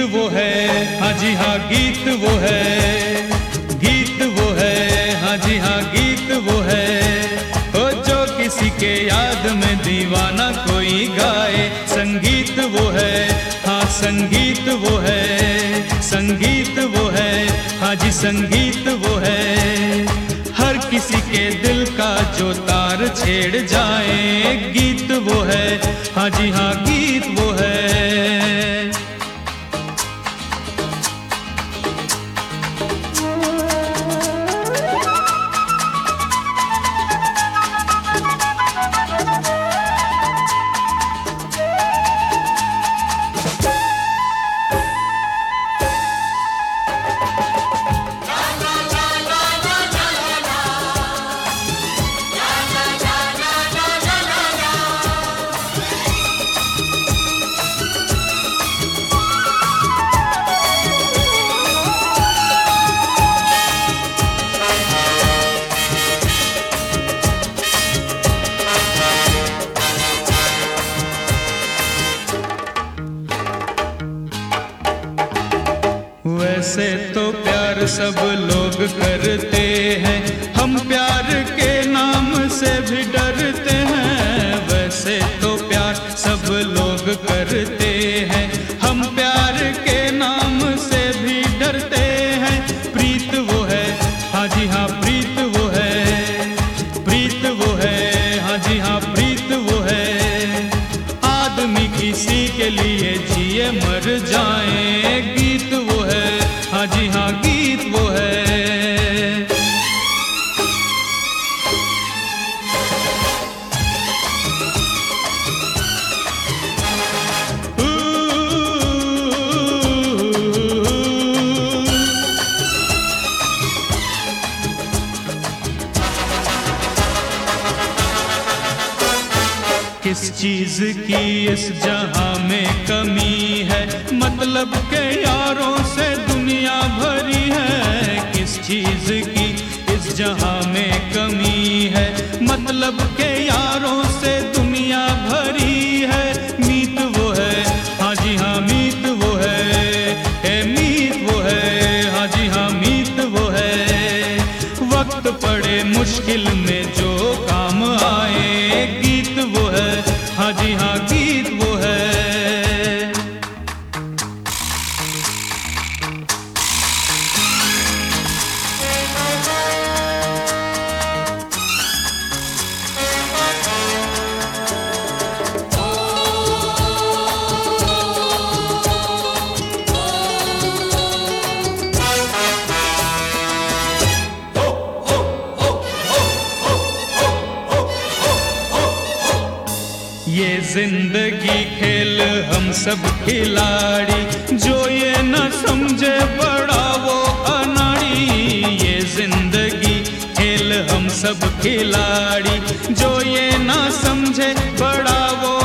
वो है, हाँ जी हाँ गीत वो है, गीत वो है, हाँ जी हाँ गीत वो है। ओ जो किसी के याद में दीवाना कोई गाए, संगीत वो है, हाँ संगीत वो है, संगीत वो है, हाँ जी संगीत वो है। हर किसी के दिल का जो तार छेड़ जाए, गीत वो है, हाँ जी हाँ गीत वो है। वैसे तो प्यार सब लोग करते हैं, हम प्यार के नाम से भी डरते हैं। वैसे तो प्यार सब लोग करते हैं, हम प्यार के नाम से भी डरते हैं। प्रीत वो है, हाँ जी हाँ प्रीत वो है, प्रीत वो है, हाँ जी हाँ प्रीत वो है। आदमी किसी के लिए जिए मर जाए, गीत वो है, हाँ जी हाँ गीत वो है। किस चीज की इस जहां में कमी है, मतलब के यारों से दुनिया भरी है। किस चीज की इस जहां में कमी है, मतलब के यारों से दुनिया भरी है। मीत वो है, हाँ जी हाँ मीत वो है, मीत वो है, हाँ जी हाँ मीत वो है। वक्त पड़े मुश्किल में जो काम आए, गीत वो है, हाँ जी हाँ गीत वो है। ये जिंदगी खेल हम सब खिलाड़ी, जो ये न समझे बड़ा वो अनाड़ी। ये जिंदगी खेल हम सब खिलाड़ी, जो ये न समझे बड़ा वो